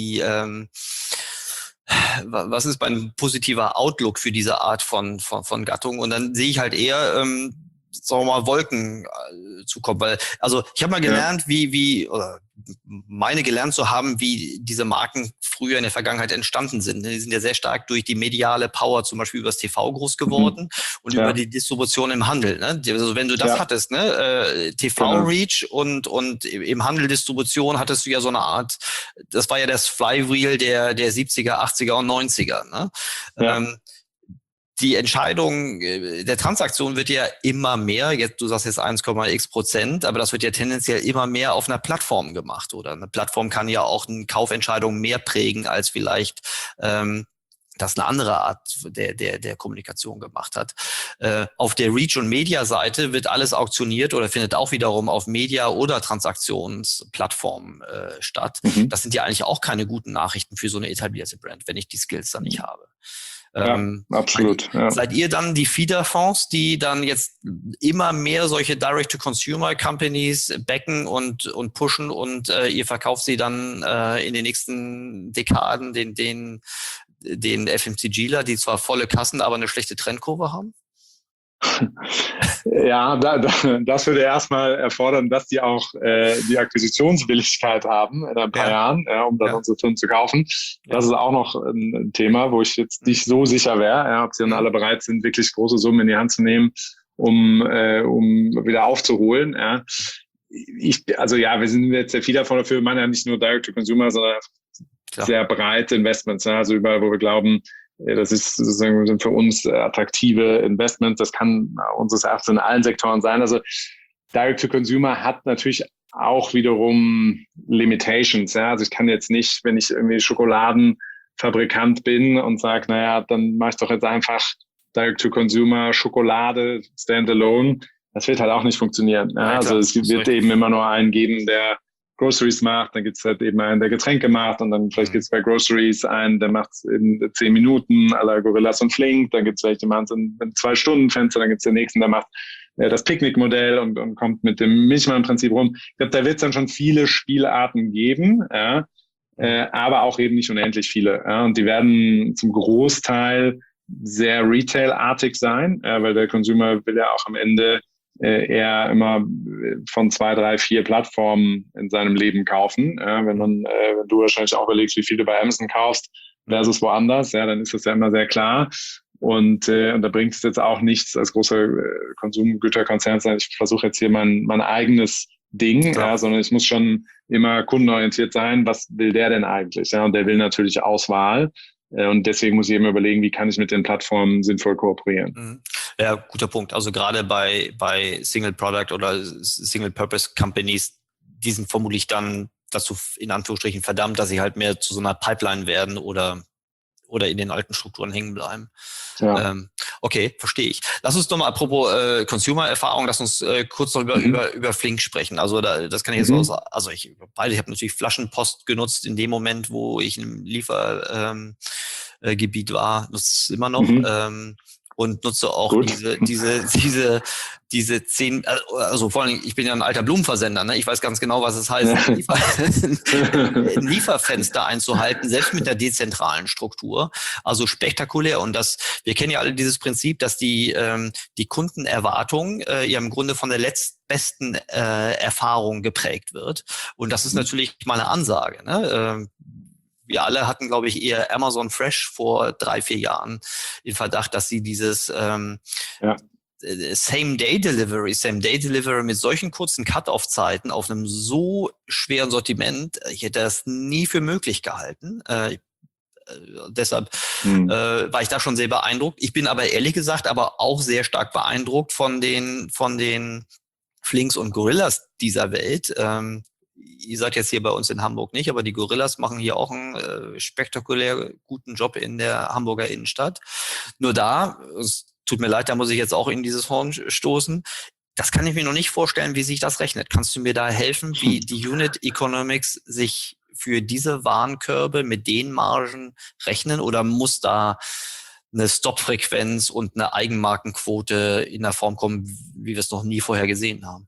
was ist mein positiver Outlook für diese Art von Gattung? Und dann sehe ich halt eher sagen wir mal, Wolken zukommen. Weil, also ich habe mal gelernt, oder meine gelernt zu haben, wie diese Marken früher in der Vergangenheit entstanden sind. Die sind ja sehr stark durch die mediale Power, zum Beispiel über das TV groß geworden und über die Distribution im Handel. Ne? Also wenn du das hattest, ne, TV-Reach und im Handel Distribution hattest du ja so eine Art, das war ja das Flywheel der 70er, 80er und 90er. Ne? die Entscheidung der Transaktion wird ja immer mehr, jetzt, du sagst jetzt 1,x%, aber das wird ja tendenziell immer mehr auf einer Plattform gemacht, oder? Eine Plattform kann ja auch eine Kaufentscheidung mehr prägen, als vielleicht das eine andere Art der Kommunikation gemacht hat. Auf der Reach- und Media-Seite wird alles auktioniert oder findet auch wiederum auf Media- oder Transaktionsplattformen statt. Das sind ja eigentlich auch keine guten Nachrichten für so eine etablierte Brand, wenn ich die Skills dann nicht habe. Ja, absolut. Seid ihr dann die Feeder-Fonds, die dann jetzt immer mehr solche Direct-to-Consumer-Companies backen und pushen und ihr verkauft sie dann in den nächsten Dekaden den FMCGler, die zwar volle Kassen, aber eine schlechte Trendkurve haben? Ja, das würde erstmal erfordern, dass die auch die Akquisitionswilligkeit haben in ein paar Jahren, um dann unsere Firmen zu kaufen. Das ist auch noch ein Thema, wo ich jetzt nicht so sicher wäre, ob sie dann alle bereit sind, wirklich große Summen in die Hand zu nehmen, um wieder aufzuholen. Ja. Wir sind jetzt sehr viel davon dafür, wir meinen ja nicht nur Direct-to-Consumer, sondern sehr breite Investments, also überall, wo wir glauben, das ist sozusagen für uns attraktive Investments. Das kann unseres Erachtens in allen Sektoren sein. Also Direct-to-Consumer hat natürlich auch wiederum Limitations. Ja? Also ich kann jetzt nicht, wenn ich irgendwie Schokoladenfabrikant bin und sage, naja, dann mache ich doch jetzt einfach Direct-to-Consumer Schokolade standalone. Das wird halt auch nicht funktionieren. Ja? Also es wird eben immer nur einen geben, der Groceries macht, dann gibt's halt eben einen, der Getränke macht, und dann vielleicht gibt's bei Groceries einen, der macht's in 10 Minuten, à la Gorillas und Flink, dann gibt's vielleicht jemanden in 2-Stunden-Fenster, dann gibt's den nächsten, der macht das Picknick-Modell und kommt mit dem Milchmann-Prinzip rum. Ich glaube, da wird's dann schon viele Spielarten geben, aber auch eben nicht unendlich viele. Ja, und die werden zum Großteil sehr Retail-artig sein, weil der Consumer will ja auch am Ende eher immer von 2, 3, 4 Plattformen in seinem Leben kaufen. Wenn du wahrscheinlich auch überlegst, wie viel du bei Amazon kaufst versus woanders, dann ist das ja immer sehr klar. Und da bringt es jetzt auch nichts als großer Konsumgüterkonzern sein. Ich versuche jetzt hier mein eigenes Ding, sondern ich muss schon immer kundenorientiert sein. Was will der denn eigentlich? Ja, und der will natürlich Auswahl. Und deswegen muss ich eben überlegen, wie kann ich mit den Plattformen sinnvoll kooperieren. Ja, guter Punkt. Also gerade bei Single Product oder Single Purpose Companies, die sind vermutlich dann dazu in Anführungsstrichen verdammt, dass sie halt mehr zu so einer Pipeline werden oder in den alten Strukturen hängen bleiben. Ja. Okay, verstehe ich. Lass uns doch mal, apropos Consumer-Erfahrung, lass uns kurz noch über Flink sprechen. Also das kann ich jetzt ich habe natürlich Flaschenpost genutzt in dem Moment, wo ich im Liefergebiet war, nutze es immer noch. Und nutze auch diese 10, also vor allem, ich bin ja ein alter Blumenversender, ne? Ich weiß ganz genau, was es heißt, ein Lieferfenster einzuhalten, selbst mit der dezentralen Struktur. Also spektakulär. Und wir kennen ja alle dieses Prinzip, dass die Kundenerwartung ja im Grunde von der letztbesten Erfahrung geprägt wird. Und das ist natürlich mal eine Ansage, ne? Wir alle hatten, glaube ich, eher Amazon Fresh vor 3, 4 Jahren den Verdacht, dass sie dieses Same-Day-Delivery mit solchen kurzen Cut-Off-Zeiten auf einem so schweren Sortiment, ich hätte das nie für möglich gehalten. Deshalb war ich da schon sehr beeindruckt. Ich bin aber ehrlich gesagt aber auch sehr stark beeindruckt von den Flinks und Gorillas dieser Welt. Ihr seid jetzt hier bei uns in Hamburg nicht, aber die Gorillas machen hier auch einen spektakulär guten Job in der Hamburger Innenstadt. Nur es tut mir leid, da muss ich jetzt auch in dieses Horn stoßen. Das kann ich mir noch nicht vorstellen, wie sich das rechnet. Kannst du mir da helfen, wie die Unit Economics sich für diese Warenkörbe mit den Margen rechnen, oder muss da eine Stop-Frequenz und eine Eigenmarkenquote in der Form kommen, wie wir es noch nie vorher gesehen haben?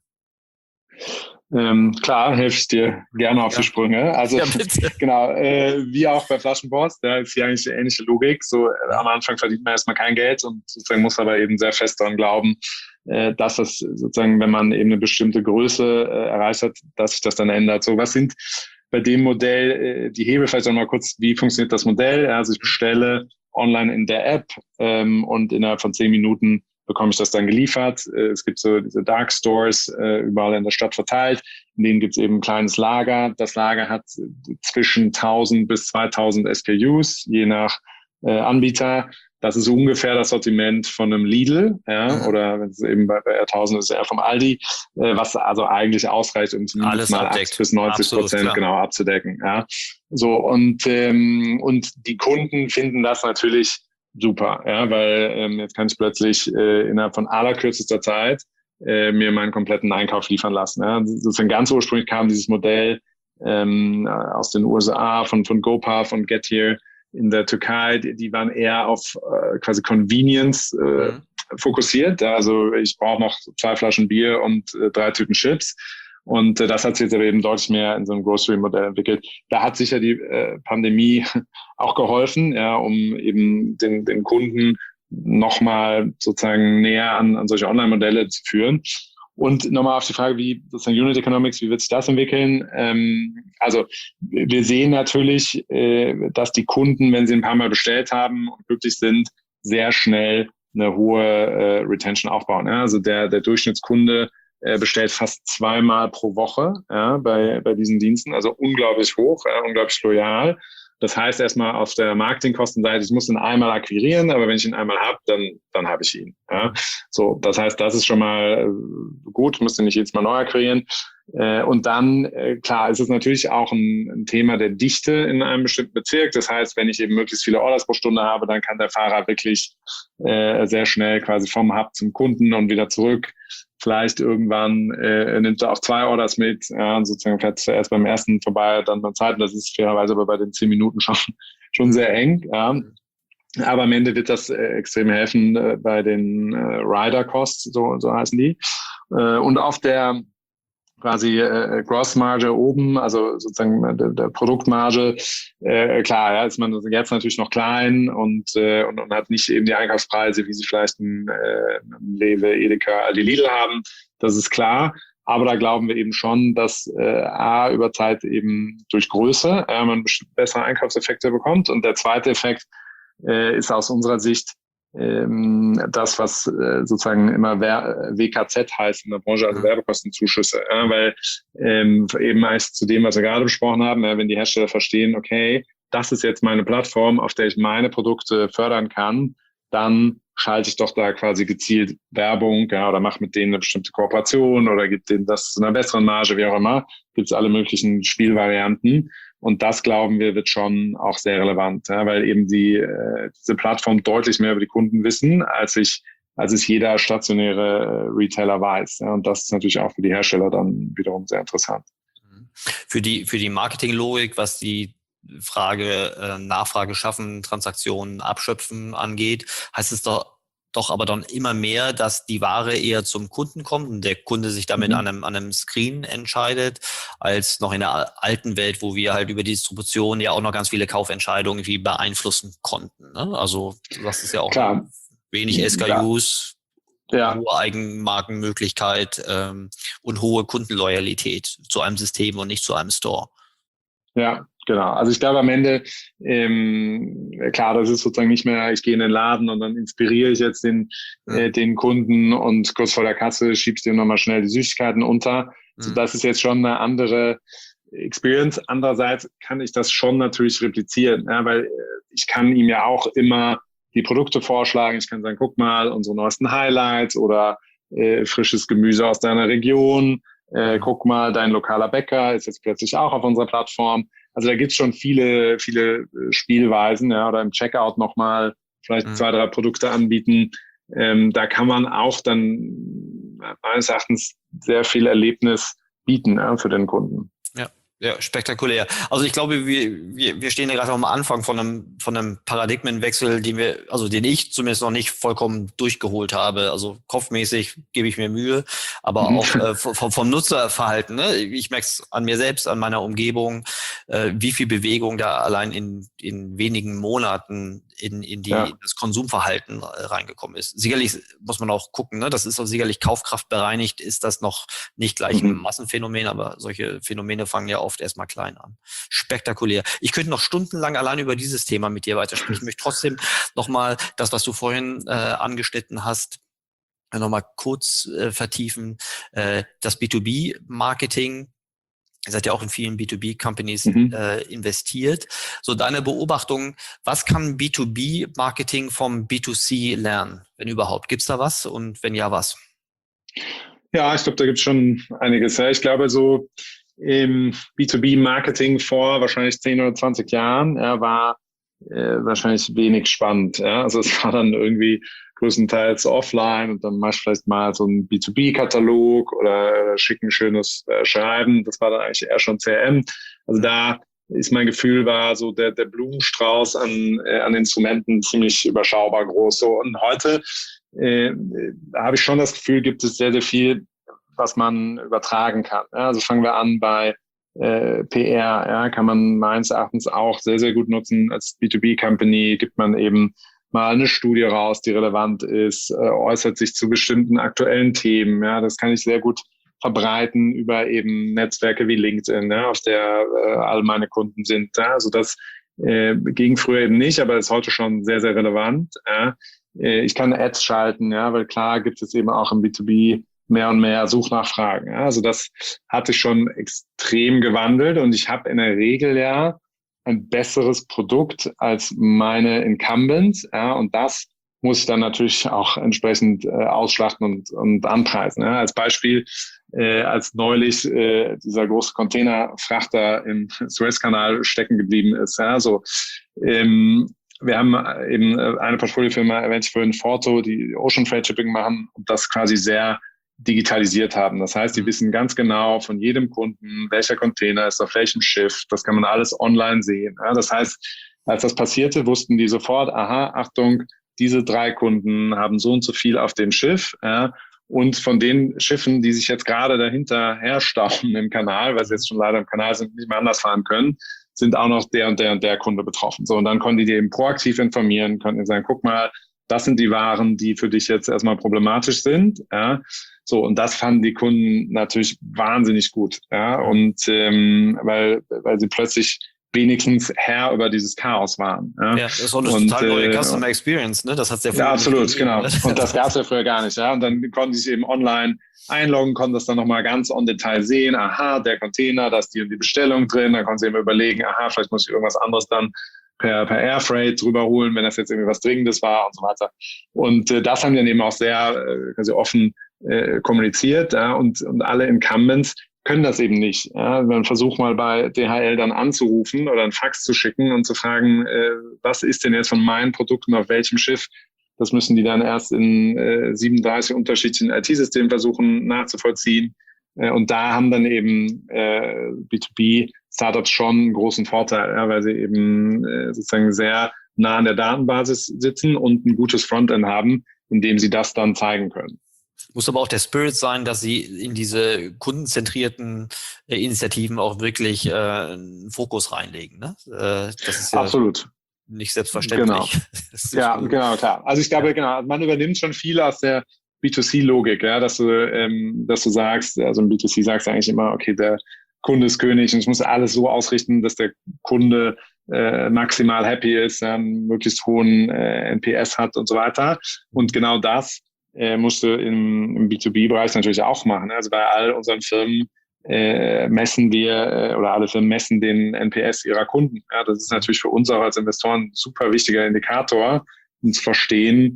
Klar, helfe ich dir gerne auf die Sprünge. Also genau, wie auch bei Flaschenpost, da ist hier eigentlich die ähnliche Logik. So am Anfang verdient man erstmal kein Geld und sozusagen muss aber eben sehr fest daran glauben, dass es sozusagen, wenn man eben eine bestimmte Größe erreicht hat, dass sich das dann ändert. So, was sind bei dem Modell die Hebel? Vielleicht auch mal kurz, wie funktioniert das Modell? Also ich bestelle online in der App und innerhalb von 10 Minuten bekomme ich das dann geliefert. Es gibt so diese Dark Stores überall in der Stadt verteilt. In denen gibt es eben ein kleines Lager. Das Lager hat zwischen 1000 bis 2000 SKUs, je nach Anbieter. Das ist ungefähr das Sortiment von einem Lidl, ja, oder wenn es eben bei R1000 ist, eher vom Aldi, was also eigentlich ausreicht, um zumindest Alles mal abdeckt. 80-90% genau abzudecken, ja. So, und die Kunden finden das natürlich super, ja, weil jetzt kann ich plötzlich innerhalb von allerkürzester Zeit mir meinen kompletten Einkauf liefern lassen. Ja. Sozusagen ganz ursprünglich kam dieses Modell aus den USA von GoPuff und Getir in der Türkei, die waren eher auf quasi Convenience fokussiert. Also ich brauche noch 2 Flaschen Bier und 3 Tüten Chips. Und das hat sich jetzt aber eben deutlich mehr in so einem Grocery-Modell entwickelt. Da hat sicher die Pandemie auch geholfen, ja, um eben den Kunden nochmal sozusagen näher an solche Online-Modelle zu führen. Und nochmal auf die Frage, wie sozusagen Unit Economics, wie wird sich das entwickeln? Also wir sehen natürlich, dass die Kunden, wenn sie ein paar Mal bestellt haben und glücklich sind, sehr schnell eine hohe Retention aufbauen. Ja? Also der Durchschnittskunde bestellt fast 2-mal pro Woche, ja, bei diesen Diensten, also unglaublich hoch, unglaublich loyal. Das heißt erstmal auf der Marketingkostenseite, ich muss ihn einmal akquirieren, aber wenn ich ihn einmal habe, dann habe ich ihn. Ja. So, das heißt, das ist schon mal gut, ich muss ihn nicht jedes Mal neu akquirieren. Und dann, klar, ist es natürlich auch ein Thema der Dichte in einem bestimmten Bezirk. Das heißt, wenn ich eben möglichst viele Orders pro Stunde habe, dann kann der Fahrer wirklich sehr schnell quasi vom Hub zum Kunden und wieder zurück. Vielleicht irgendwann nimmt er auch 2 Orders mit, ja, und sozusagen fährt zuerst beim ersten vorbei, dann beim zweiten. Das ist fairerweise aber bei den 10 Minuten schon sehr eng. Ja. Aber am Ende wird das extrem helfen bei den Rider Costs, so heißen die. Und auf der quasi Grossmarge oben, also sozusagen der Produktmarge, klar, ja, ist man jetzt natürlich noch klein und hat nicht eben die Einkaufspreise, wie sie vielleicht ein Rewe, Edeka, Aldi, Lidl haben. Das ist klar. Aber da glauben wir eben schon, dass über Zeit eben durch Größe man bessere Einkaufseffekte bekommt. Und der zweite Effekt ist aus unserer Sicht das, was sozusagen immer WKZ heißt in der Branche, also Werbekostenzuschüsse, weil eben als zu dem, was wir gerade besprochen haben, wenn die Hersteller verstehen, okay, das ist jetzt meine Plattform, auf der ich meine Produkte fördern kann, dann schalte ich doch da quasi gezielt Werbung, ja, oder mache mit denen eine bestimmte Kooperation oder gibt denen das zu einer besseren Marge, wie auch immer, gibt es alle möglichen Spielvarianten. Und das, glauben wir, wird schon auch sehr relevant, ja, weil eben diese Plattform deutlich mehr über die Kunden wissen, als es jeder stationäre Retailer weiß. Ja, und das ist natürlich auch für die Hersteller dann wiederum sehr interessant. Für die Marketinglogik, was die Frage Nachfrage schaffen, Transaktionen abschöpfen angeht, heißt es doch aber dann immer mehr, dass die Ware eher zum Kunden kommt und der Kunde sich damit an einem Screen entscheidet, als noch in der alten Welt, wo wir halt über die Distribution ja auch noch ganz viele Kaufentscheidungen irgendwie beeinflussen konnten. Ne? Also das ist ja auch wenig SKUs, hohe Eigenmarkenmöglichkeit und hohe Kundenloyalität zu einem System und nicht zu einem Store. Ja, genau. Also ich glaube am Ende, klar, das ist sozusagen nicht mehr, ich gehe in den Laden und dann inspiriere ich jetzt den Kunden und kurz vor der Kasse schiebst du ihm nochmal schnell die Süßigkeiten unter. So, das ist jetzt schon eine andere Experience. Andererseits kann ich das schon natürlich replizieren, ja, weil ich kann ihm ja auch immer die Produkte vorschlagen. Ich kann sagen, guck mal, unsere neuesten Highlights oder frisches Gemüse aus deiner Region. Guck mal, dein lokaler Bäcker ist jetzt plötzlich auch auf unserer Plattform. Also da gibt's schon viele Spielweisen, ja, oder im Checkout nochmal vielleicht 2, 3 Produkte anbieten. Da kann man auch dann meines Erachtens sehr viel Erlebnis bieten, ja, für den Kunden. Ja, spektakulär. Also ich glaube, wir stehen ja gerade am Anfang von einem Paradigmenwechsel, den ich zumindest noch nicht vollkommen durchgeholt habe. Also kopfmäßig gebe ich mir Mühe, aber auch vom Nutzerverhalten. Ne? Ich merke es an mir selbst, an meiner Umgebung, wie viel Bewegung da allein in wenigen Monaten in das Konsumverhalten reingekommen ist. Sicherlich muss man auch gucken, ne? Das ist auch sicherlich kaufkraftbereinigt, ist das noch nicht gleich ein Massenphänomen, aber solche Phänomene fangen ja oft erstmal klein an. Spektakulär. Ich könnte noch stundenlang allein über dieses Thema mit dir weitersprechen. Ich möchte trotzdem nochmal das, was du vorhin angeschnitten hast, nochmal kurz vertiefen. Das B2B-Marketing Ihr seid ja auch in vielen B2B-Companies investiert. So deine Beobachtung, was kann B2B-Marketing vom B2C lernen, wenn überhaupt? Gibt's da was und wenn ja, was? Ja, ich glaube, da gibt es schon einiges. Ja. Ich glaube, so im B2B-Marketing vor wahrscheinlich 10 oder 20 Jahren war wahrscheinlich wenig spannend. Ja. Also es war dann irgendwie größtenteils offline und dann machst du vielleicht mal so einen B2B-Katalog oder schick ein schönes Schreiben. Das war dann eigentlich eher schon CRM. Also da ist mein Gefühl, war so der Blumenstrauß an Instrumenten ziemlich überschaubar groß. So. Und heute habe ich schon das Gefühl, gibt es sehr, sehr viel, was man übertragen kann. Ja, also fangen wir an bei PR, ja, kann man meines Erachtens auch sehr, sehr gut nutzen als B2B-Company, gibt man eben mal eine Studie raus, die relevant ist, äußert sich zu bestimmten aktuellen Themen. Ja, das kann ich sehr gut verbreiten über eben Netzwerke wie LinkedIn, ja, auf der all meine Kunden sind. Ja. Also das ging früher eben nicht, aber ist heute schon sehr, sehr relevant. Ja. Ich kann Ads schalten, ja, weil klar gibt es eben auch im B2B mehr und mehr Suchnachfragen. Ja. Also das hat sich schon extrem gewandelt und ich habe in der Regel ja ein besseres Produkt als meine Incumbents. Ja, und das muss ich dann natürlich auch entsprechend ausschlachten und anpreisen. Ja. Als Beispiel, als neulich dieser große Containerfrachter im Suezkanal stecken geblieben ist. Ja, so, wir haben eben eine Portfoliofirma, erwähnt ich vorhin, Forto, die Ocean Freight Shipping machen und das quasi sehr digitalisiert haben. Das heißt, die wissen ganz genau von jedem Kunden, welcher Container ist auf welchem Schiff. Das kann man alles online sehen. Ja, das heißt, als das passierte, wussten die sofort, aha, Achtung, diese 3 Kunden haben so und so viel auf dem Schiff. Ja, und von den Schiffen, die sich jetzt gerade dahinter herstauen im Kanal, weil sie jetzt schon leider im Kanal sind, nicht mehr anders fahren können, sind auch noch der und der und der Kunde betroffen. So, und dann konnten die eben proaktiv informieren, konnten sagen, guck mal, das sind die Waren, die für dich jetzt erstmal problematisch sind. Ja. So, und das fanden die Kunden natürlich wahnsinnig gut. Ja. Und weil sie plötzlich wenigstens Herr über dieses Chaos waren. Ja, das ist auch eine total neue Customer Experience, ne? Das hat's ja früher ja, absolut, nicht gegeben, genau. Ne? Und das gab es ja früher gar nicht. Ja. Und dann konnten sie sich eben online einloggen, konnten das dann nochmal ganz on Detail sehen. Aha, der Container, da ist die und die Bestellung drin. Dann konnten sie eben überlegen, aha, vielleicht muss ich irgendwas anderes dann per Airfreight drüber holen, wenn das jetzt irgendwie was Dringendes war und so weiter. Und das haben wir dann eben auch sehr quasi offen kommuniziert. Ja, und alle Incumbents können das eben nicht. Ja. Man versucht mal bei DHL dann anzurufen oder einen Fax zu schicken und zu fragen, was ist denn jetzt von meinen Produkten auf welchem Schiff? Das müssen die dann erst in 37 unterschiedlichen IT-Systemen versuchen nachzuvollziehen. Und da haben dann eben B2B-Startups schon einen großen Vorteil, ja, weil sie eben sozusagen sehr nah an der Datenbasis sitzen und ein gutes Frontend haben, in dem sie das dann zeigen können. Muss aber auch der Spirit sein, dass sie in diese kundenzentrierten Initiativen auch wirklich einen Fokus reinlegen. Ne? Das ist ja absolut nicht selbstverständlich. Genau. Ja, genau, klar. Also ich glaube, genau, man übernimmt schon viel aus der B2C-Logik, ja, dass du sagst, also im B2C sagst du eigentlich immer, okay, der Kunde ist König und ich muss alles so ausrichten, dass der Kunde maximal happy ist, möglichst hohen NPS hat und so weiter. Und genau das musst du im B2B-Bereich natürlich auch machen. Also bei all unseren Firmen messen wir oder alle Firmen messen den NPS ihrer Kunden. Ja, das ist natürlich für uns auch als Investoren ein super wichtiger Indikator, um zu verstehen,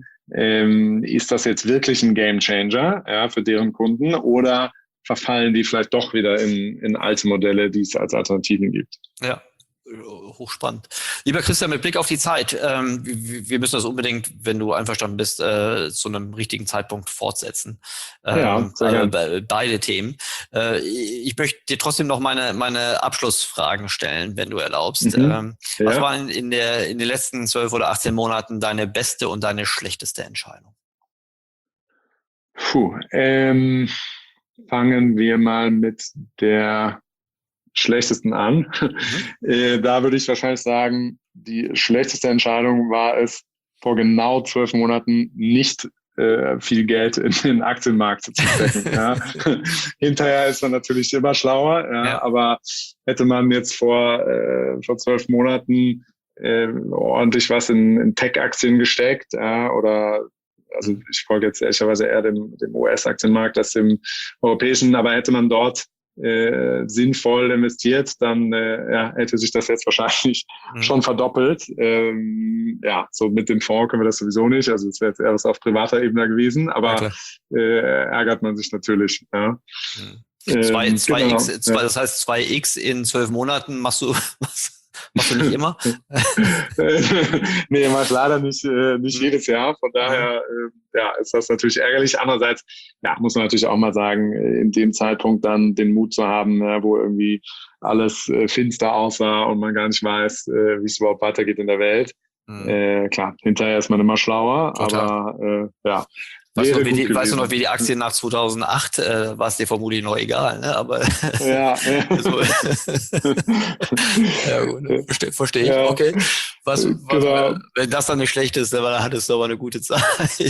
ist das jetzt wirklich ein Gamechanger, ja, für deren Kunden oder verfallen die vielleicht doch wieder in alte Modelle, die es als Alternativen gibt. Ja. Hochspannend. Lieber Christian, mit Blick auf die Zeit, wir müssen das unbedingt, wenn du einverstanden bist, zu einem richtigen Zeitpunkt fortsetzen. Ja, beide Themen. Ich möchte dir trotzdem noch meine Abschlussfragen stellen, wenn du erlaubst. Was waren in den letzten 12 oder 18 Monaten deine beste und deine schlechteste Entscheidung? Fangen wir mal mit der schlechtesten an. Da würde ich wahrscheinlich sagen, die schlechteste Entscheidung war es, vor genau 12 Monaten nicht viel Geld in den Aktienmarkt zu stecken. Ja. Hinterher ist man natürlich immer schlauer, ja. Aber hätte man jetzt vor 12 Monaten ordentlich was in Tech-Aktien gesteckt, ja, oder also ich folge jetzt ehrlicherweise eher dem US-Aktienmarkt als dem europäischen, aber hätte man dort sinnvoll investiert, dann hätte sich das jetzt wahrscheinlich schon verdoppelt. So mit dem Fonds können wir das sowieso nicht. Also es wäre jetzt eher was auf privater Ebene gewesen, aber ärgert man sich natürlich. Ja. 2x, das heißt 2x in 12 Monaten machst du nicht immer? Nee, mach ich leider nicht jedes Jahr. Von daher ist das natürlich ärgerlich. Andererseits muss man natürlich auch mal sagen, in dem Zeitpunkt dann den Mut zu haben, wo irgendwie alles finster aussah und man gar nicht weiß, wie es überhaupt weitergeht in der Welt. Klar, hinterher ist man immer schlauer, aber Weißt du noch, wie die Aktien nach 2008, war es dir vermutlich noch egal, ne? Aber so. Ja, gut, verstehe ich. Ja. Okay. Wenn das dann nicht schlecht ist, dann hattest du aber eine gute Zeit.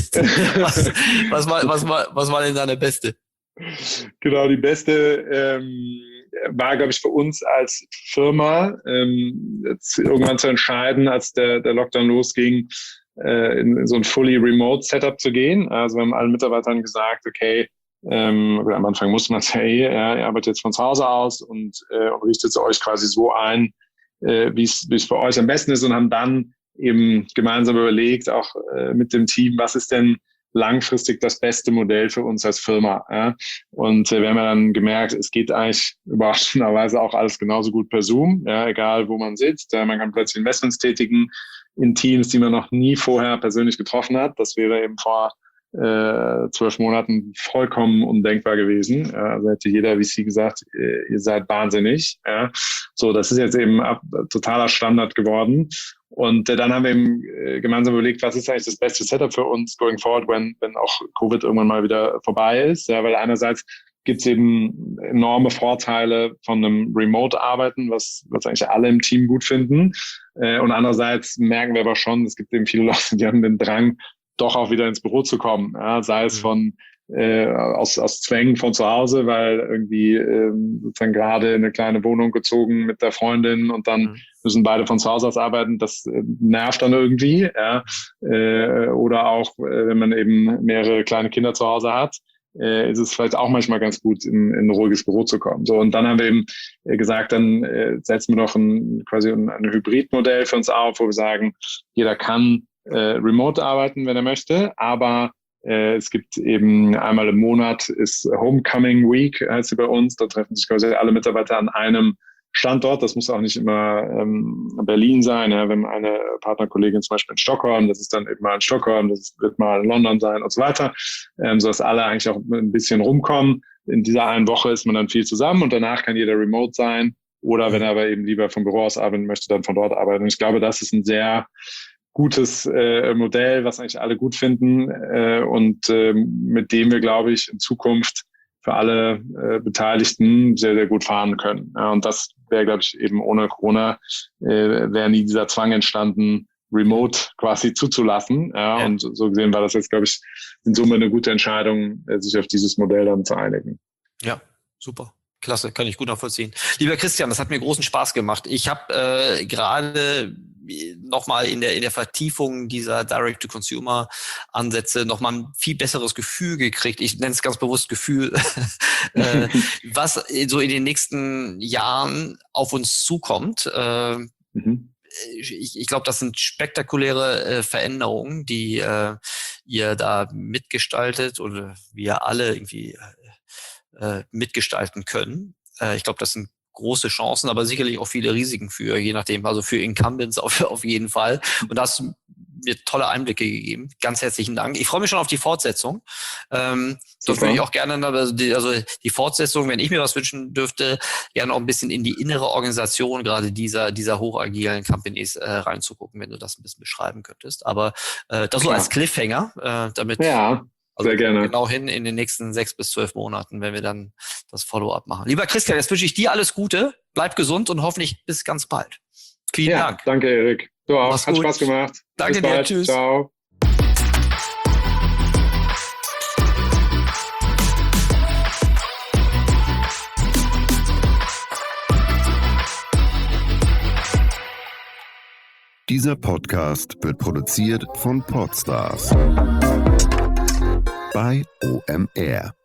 Was war denn deine beste? Genau, die beste war, glaube ich, für uns als Firma jetzt irgendwann zu entscheiden, als der Lockdown losging, in so ein fully remote Setup zu gehen. Also wir haben allen Mitarbeitern gesagt, okay, am Anfang musste man sagen, hey, ihr arbeitet jetzt von zu Hause aus und richtet es euch quasi so ein, wie es für euch am besten ist, und haben dann eben gemeinsam überlegt, auch mit dem Team, was ist denn langfristig das beste Modell für uns als Firma. Ja? Und wir haben ja dann gemerkt, es geht eigentlich überraschenderweise auch alles genauso gut per Zoom, egal wo man sitzt. Man kann plötzlich Investments tätigen in Teams, die man noch nie vorher persönlich getroffen hat. Das wäre eben vor 12 Monaten vollkommen undenkbar gewesen. Also hätte jeder VC gesagt, ihr seid wahnsinnig. Ja. So, das ist jetzt eben totaler Standard geworden. Und dann haben wir eben gemeinsam überlegt, was ist eigentlich das beste Setup für uns going forward, wenn auch Covid irgendwann mal wieder vorbei ist. Ja, weil einerseits gibt es eben enorme Vorteile von einem Remote-Arbeiten, was eigentlich alle im Team gut finden. Und andererseits merken wir aber schon, es gibt eben viele Leute, die haben den Drang, doch auch wieder ins Büro zu kommen. Ja, sei es aus Zwängen von zu Hause, weil irgendwie sozusagen gerade in eine kleine Wohnung gezogen mit der Freundin und dann müssen beide von zu Hause aus arbeiten. Das nervt dann irgendwie. Ja. Oder auch, wenn man eben mehrere kleine Kinder zu Hause hat, ist es vielleicht auch manchmal ganz gut, in ein ruhiges Büro zu kommen. So, und dann haben wir eben gesagt, dann setzen wir noch quasi ein Hybridmodell für uns auf, wo wir sagen, jeder kann remote arbeiten, wenn er möchte, aber es gibt eben einmal im Monat ist Homecoming Week, heißt sie bei uns. Da treffen sich quasi alle Mitarbeiter an einem Standort. Das muss auch nicht immer Berlin sein. Ja. Wir haben eine Partnerkollegin zum Beispiel in Stockholm, das ist dann eben mal in Stockholm, das wird mal in London sein und so weiter, sodass alle eigentlich auch ein bisschen rumkommen. In dieser einen Woche ist man dann viel zusammen und danach kann jeder remote sein oder wenn er aber eben lieber vom Büro aus arbeiten möchte, dann von dort arbeiten. Und ich glaube, das ist ein sehr gutes Modell, was eigentlich alle gut finden und mit dem wir, glaube ich, in Zukunft für alle Beteiligten sehr, sehr gut fahren können. Ja, und das wäre, glaube ich, eben ohne Corona wäre nie dieser Zwang entstanden, remote quasi zuzulassen. Ja, und so gesehen war das jetzt, glaube ich, in Summe eine gute Entscheidung, sich auf dieses Modell dann zu einigen. Ja, super. Klasse, kann ich gut nachvollziehen. Lieber Christian, das hat mir großen Spaß gemacht. Ich habe gerade nochmal in der Vertiefung dieser Direct-to-Consumer-Ansätze nochmal ein viel besseres Gefühl gekriegt. Ich nenne es ganz bewusst Gefühl, was so in den nächsten Jahren auf uns zukommt. Ich glaube, das sind spektakuläre Veränderungen, die ihr da mitgestaltet oder wir alle irgendwie mitgestalten können. Ich glaube, das sind große Chancen, aber sicherlich auch viele Risiken je nachdem, also für Incumbents auf jeden Fall. Und da hast du mir tolle Einblicke gegeben. Ganz herzlichen Dank. Ich freue mich schon auf die Fortsetzung. Sonst würde ich auch gerne, also die Fortsetzung, wenn ich mir was wünschen dürfte, gerne auch ein bisschen in die innere Organisation gerade dieser hochagilen Companies reinzugucken, wenn du das ein bisschen beschreiben könntest. Aber das so als Cliffhanger, damit... Ja. Also sehr gerne. Genau hin in den nächsten 6 bis 12 Monaten, wenn wir dann das Follow-up machen. Lieber Christian, jetzt wünsche ich dir alles Gute, bleib gesund und hoffentlich bis ganz bald. Vielen Dank. Danke, Erik. Du auch. Hat Spaß gemacht. Danke dir. Tschüss. Ciao. Dieser Podcast wird produziert von Podstars bei OMR.